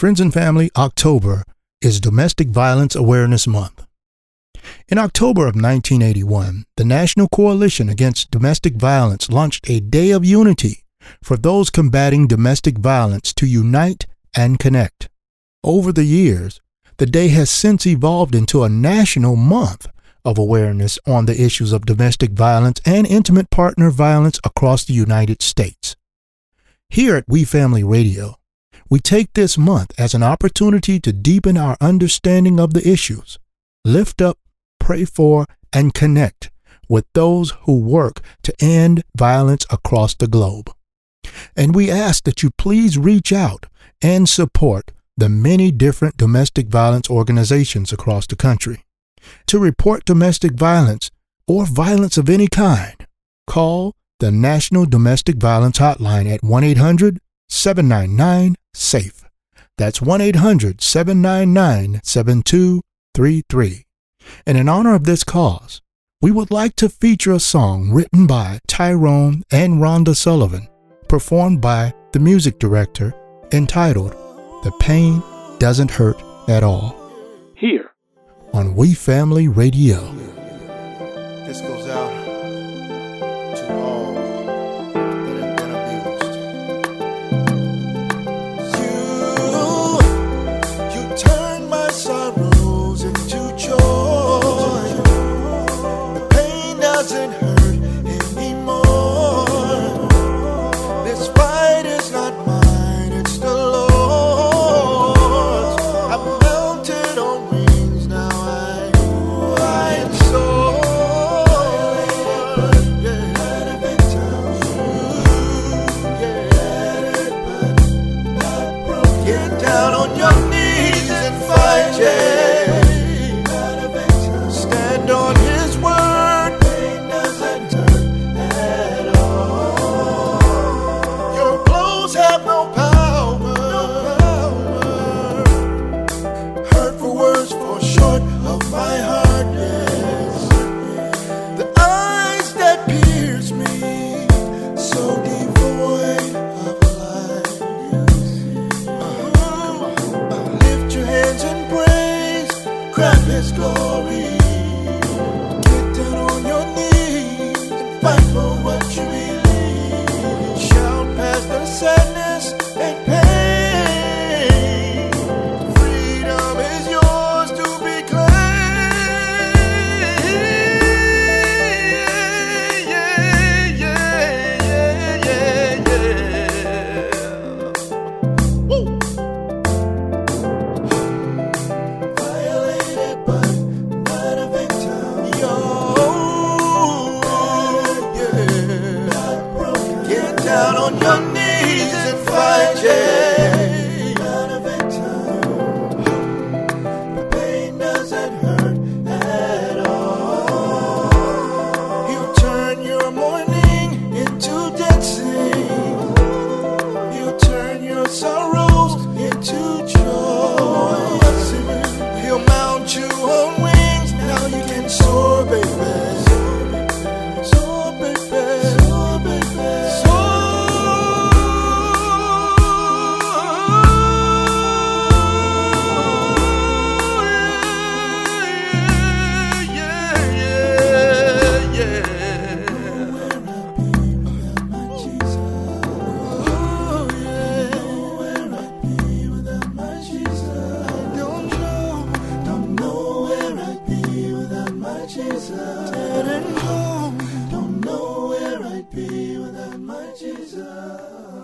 Friends and family, October is Domestic Violence Awareness Month. In October of 1981, the National Coalition Against Domestic Violence launched a Day of Unity for those combating domestic violence to unite and connect. Over the years, the day has since evolved into a national month of awareness on the issues of domestic violence and intimate partner violence across the United States. Here at We Family Radio, we take this month as an opportunity to deepen our understanding of the issues, lift up, pray for, and connect with those who work to end violence across the globe. And we ask that you please reach out and support the many different domestic violence organizations across the country. To report domestic violence or violence of any kind, call the National Domestic Violence Hotline at 1-800-799-SAFE. That's 1-800-799-7233. And in honor of this cause, we would like to feature a song written by Tyrone and Rhonda Sullivan, performed by the music director, entitled "The Pain Doesn't Hurt at All." Here on We Family Radio. This goes out to all that have been abused. You turn my sorrows into joy. The pain doesn't hurt anymore. This fight is not mine, it's the Lord's. I'm mounted on wings now. I am so get down on your knees and fight, yeah. Stand on His word. Pain doesn't hurt at all. Your blows have no power. Hurtful words fall short of my heart, yes. The eyes that pierce me, so devoid of light. Lift your hands and praise, grab His glory. Get down on your knees and fight for what you believe. Shout past the sadness and pain. Freedom is yours to be claimed. Woo! Violated but not a victim. Yo, yeah. Not broken. Get down on your knees and fight, yeah. Not a victim. The pain doesn't hurt at all. He'll turn your mourning into dancing. He'll turn your sorrows into joy. He'll mount you on wings. Now you can soar, baby. Soar, baby. Soar, baby. Don't know where I'd be without my Jesus.